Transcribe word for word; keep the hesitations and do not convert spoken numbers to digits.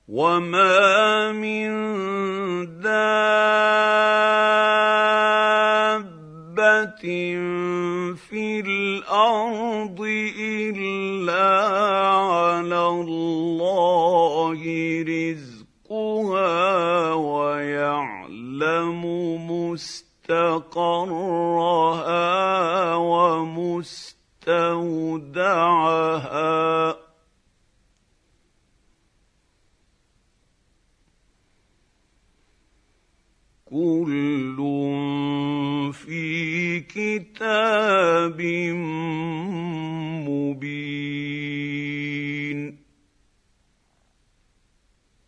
وما من دابه في الارض الا على الله رزقها ويعلم مستقرها ومستودعها كل